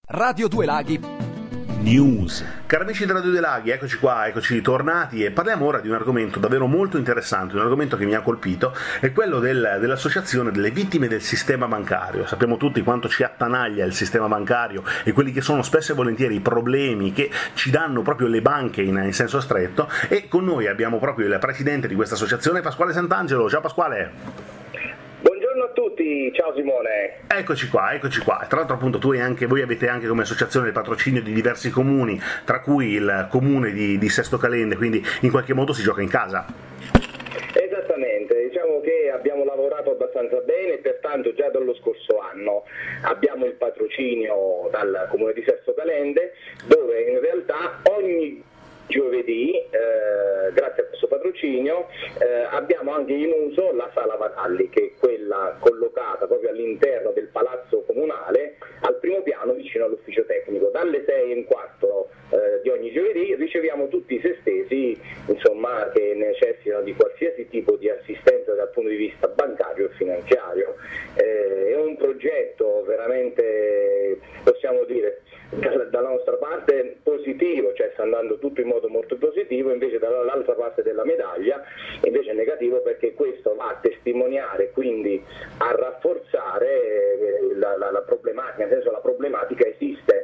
Radio Due Laghi News. Cari amici di Radio Due Laghi, eccoci qua, eccoci tornati e parliamo ora di un argomento davvero molto interessante, un argomento che mi ha colpito, è quello dell'associazione delle vittime del sistema bancario. Sappiamo tutti quanto ci attanaglia il sistema bancario e quelli che sono spesso e volentieri i problemi che ci danno proprio le banche in senso stretto, e con noi abbiamo proprio il presidente di questa associazione, Pasquale Santangelo. Ciao Pasquale. Buongiorno a tutti, ciao Simone. Eccoci qua. Tra l'altro appunto voi avete anche come associazione il patrocinio di diversi comuni, tra cui il comune di Sesto Calende, quindi in qualche modo si gioca in casa. Esattamente, diciamo che abbiamo lavorato abbastanza bene, pertanto già dallo scorso anno abbiamo il patrocinio dal comune di Sesto Calende, dove in realtà ogni giovedì, grazie a questo patrocinio, abbiamo anche in uso la Sala Vatalli, che è quella collocata proprio all'interno del palazzo comunale, al primo piano vicino all'ufficio tecnico. Dalle 6:15 di ogni giovedì riceviamo tutti i sestesi, insomma, che necessitano di qualsiasi tipo di assistenza dal punto di vista bancario e finanziario. È un progetto veramente, possiamo dire, dalla nostra parte positivo, cioè sta andando tutto in modo molto positivo, invece dall'altra parte della medaglia invece è negativo, perché questo va a testimoniare, quindi a rafforzare la problematica, nel senso la problematica esiste.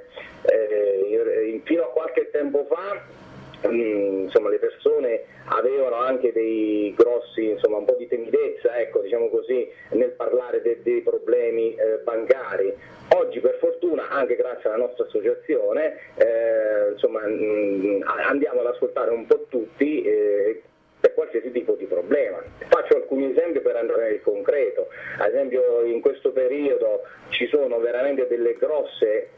Fino a qualche tempo fa insomma, le persone avevano anche dei grossi, insomma, un po' di timidezza, ecco, diciamo così, nel parlare dei problemi bancari. Oggi per fortuna, anche grazie alla nostra associazione, insomma, andiamo ad ascoltare un po' tutti per qualsiasi tipo di problema. Faccio alcuni esempi per andare nel concreto. Ad esempio, in questo periodo ci sono veramente delle grosse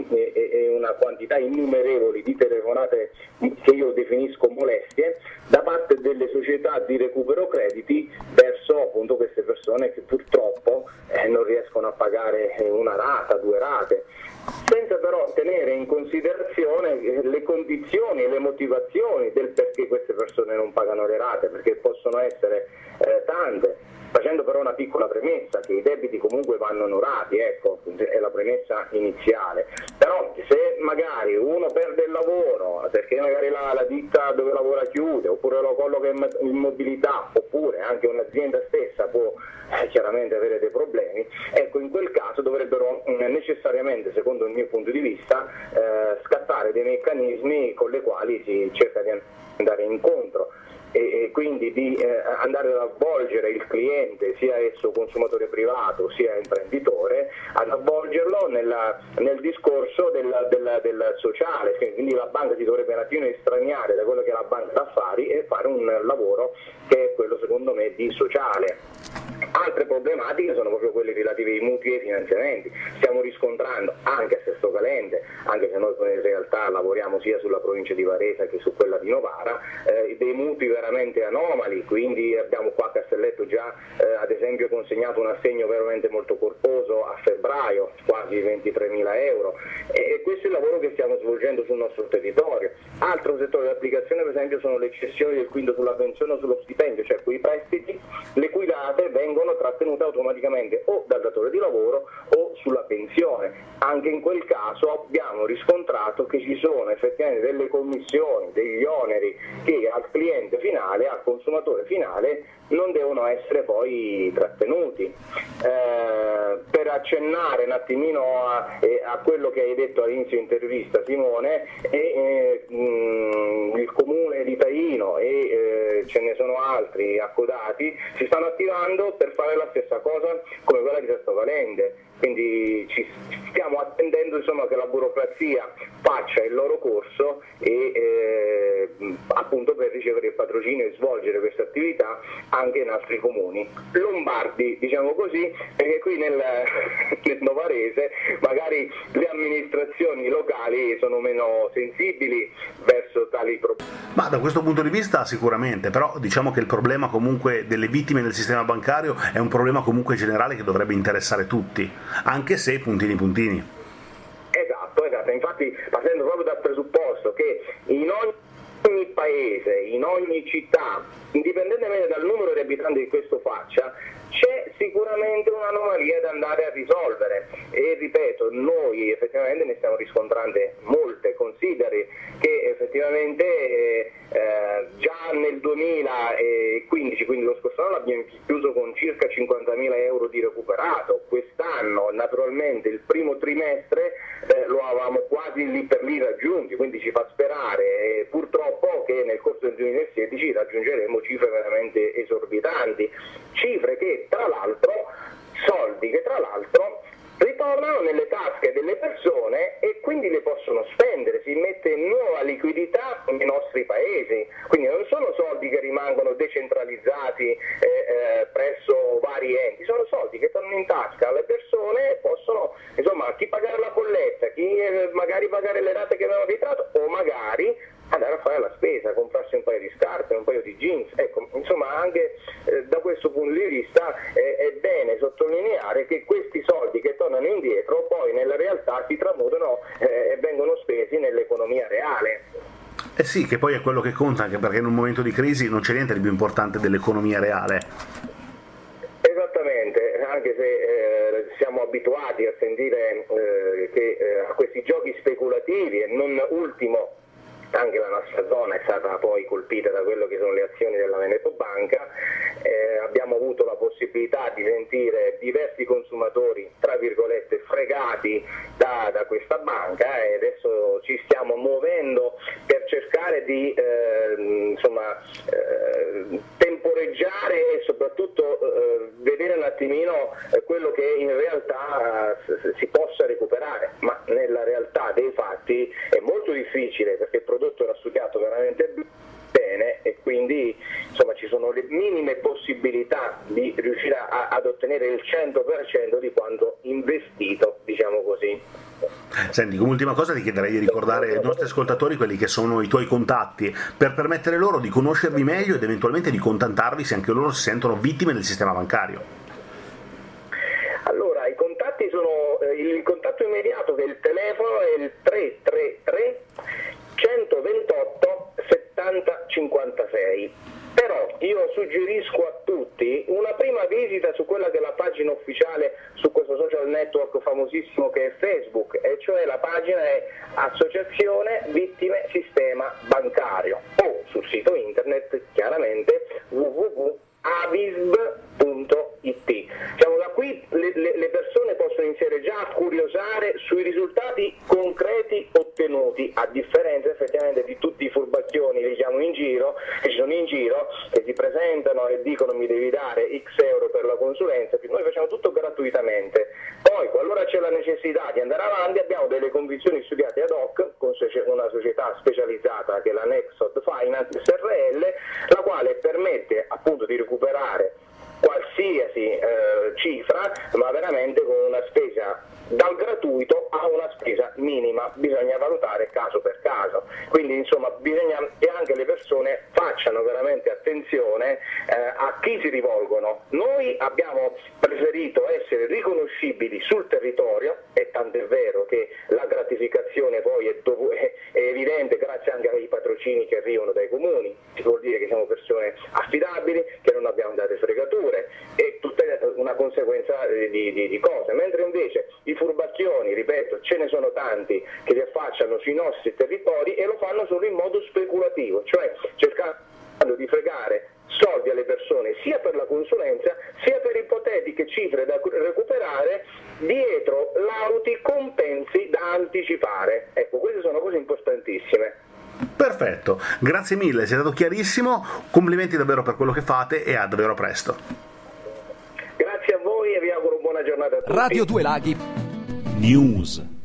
e una quantità innumerevoli di telefonate che io definisco molestie da parte delle società di recupero crediti verso appunto queste persone che purtroppo non riescono a pagare una rata, due rate, senza però tenere in considerazione le condizioni e le motivazioni del perché queste persone non pagano le rate, perché possono essere tante, facendo però una piccola premessa, che i debiti comunque vanno onorati, ecco, è la premessa iniziale. Però se magari uno perde il lavoro perché magari la ditta dove lavora chiude, oppure lo colloca in mobilità, oppure anche un'azienda stessa può chiaramente avere dei problemi, ecco, in quel caso dovrebbero necessariamente, secondo il mio punto di vista, scattare dei meccanismi con le quali si cerca di andare incontro e quindi di andare ad avvolgere il cliente, sia esso consumatore privato sia imprenditore, ad avvolgerlo nel discorso del sociale. Quindi la banca si dovrebbe un attimo estraniare da quello che è la banca d'affari e fare un lavoro che è quello, secondo me, di sociale. Altre problematiche sono proprio quelle relative ai mutui e ai finanziamenti. Stiamo riscontrando anche a Sesto Calende, anche se noi in realtà lavoriamo sia sulla provincia di Varese che su quella di Novara, dei mutui veramente anomali. Quindi abbiamo qua a Castelletto già ad esempio consegnato un assegno veramente molto corposo a febbraio, quasi 23.000 euro, e questo è il lavoro che stiamo svolgendo sul nostro territorio. Altro settore di applicazione, per esempio, sono le cessioni del quinto sulla pensione o sullo stipendio, cioè quei prestiti le cui rate vengono trattenute automaticamente o dal datore di lavoro o sulla pensione. Anche in quel caso abbiamo riscontrato che ci sono effettivamente delle commissioni, degli oneri che al cliente finale, al consumatore finale, non devono essere poi trattenuti. Per accennare un attimino a quello che hai detto all'inizio intervista, Simone, il comune di Taino e ce ne sono altri accodati si stanno attivando per fare la stessa cosa come quella di Sesto Calende. Quindi ci stiamo attendendo, insomma, che la burocrazia faccia il loro corso e appunto per ricevere il patrocinio e svolgere questa attività anche in altri comuni lombardi, diciamo così, perché qui nel Novarese magari le amministrazioni locali sono meno sensibili verso tali problemi. Ma da questo punto di vista sicuramente, però diciamo che il problema comunque delle vittime del sistema bancario è un problema comunque generale che dovrebbe interessare tutti, anche se puntini. Esatto, infatti partendo proprio dal presupposto che in ogni paese, in ogni città, indipendentemente dal numero di abitanti che questo faccia, c'è sicuramente un'anomalia da andare a risolvere e ripeto, noi effettivamente ne stiamo riscontrando molte. Consideri che effettivamente già nel 2015, quindi lo scorso anno, abbiamo chiuso con circa 50.000 euro di recuperato. Quest'anno naturalmente il primo trimestre lo avevamo quasi lì per lì raggiunti, quindi ci fa sperare purtroppo che nel corso del 2016 raggiungeremo cifre veramente esorbitanti, cifre che tra l'altro, soldi che tra l'altro ritornano nelle tasche delle persone e quindi le possono spendere, si mette nuova liquidità nei nostri paesi, quindi non sono soldi che rimangono decentralizzati presso vari enti, sono soldi che tornano in tasca alle persone e possono, insomma, chi pagare la bolletta, chi magari pagare le rate che avevano ritratto o magari andare a fare la spesa, comprarsi un paio di scarpe, un paio di jeans. Ecco, insomma, anche da questo punto di vista è bene sottolineare che questi soldi che tornano indietro poi nella realtà si tramutano e vengono spesi nell'economia reale. Eh sì, che poi è quello che conta, anche perché in un momento di crisi non c'è niente di più importante dell'economia reale. Esattamente, anche se siamo abituati a sentire che a questi giochi speculativi e non ultimo anche la nostra zona è stata poi colpita da quello che sono le azioni della Veneto Banca, abbiamo avuto la possibilità di sentire diversi consumatori, tra virgolette, fregati da questa banca e adesso ci stiamo muovendo per cercare di temporeggiare e soprattutto vedere un attimino quello che in realtà si possa recuperare, ma nella realtà dei fatti è molto difficile perché il prodotto era studiato veramente bene e quindi insomma ci sono le minime possibilità di riuscire ad ottenere il 100% di quanto investito, diciamo così. Senti, come ultima cosa ti chiederei di ricordare ai nostri ascoltatori quelli che sono i tuoi contatti per permettere loro di conoscervi meglio ed eventualmente di contattarvi se anche loro si sentono vittime del sistema bancario. Allora, i contatti sono il contatto immediato che è il telefono è il 333 128 70 56. Però io suggerisco a tutti una prima visita su quella che è la pagina ufficiale su questo social network famosissimo che è Facebook, e cioè la pagina è Associazione Vittime Sistema Bancario, o sul sito internet chiaramente www.avisb.it. Diciamo, da qui le persone possono iniziare già a curiosare sui risultati concreti ottenuti, a differenza effettivamente di tutti i furbacchioni diciamo in giro, che ci sono in giro, che si presentano e dicono mi devi dare X euro per la consulenza. Noi facciamo tutto gratuitamente, poi qualora c'è la necessità di andare avanti abbiamo delle condizioni studiate ad hoc con una società specializzata che è la Nexod Finance SRL, la quale permette appunto di recuperare qualsiasi cifra, ma veramente con una spesa dal gratuito a una spesa minima, bisogna valutare caso per caso, quindi insomma bisogna che anche le persone facciano veramente attenzione a chi si rivolgono. Noi abbiamo preferito essere riconoscibili sul territorio, e tanto è vero che la gratificazione poi è evidente grazie anche ai patrocini che arrivano dai comuni, si vuol dire che siamo persone affidabili, che non abbiamo date fregature, e tutta una conseguenza di cose, mentre invece i furbacchioni, ripeto, ce ne sono tanti che si affacciano sui nostri territori e lo fanno solo in modo speculativo, cioè cercando di fregare soldi alle persone sia per la consulenza sia per ipotetiche cifre da recuperare dietro lauti compensi da anticipare. Ecco, queste sono cose importantissime. Perfetto, grazie mille, sei stato chiarissimo, complimenti davvero per quello che fate e a davvero presto. Grazie a voi e vi auguro buona giornata a tutti. Radio Due Laghi News.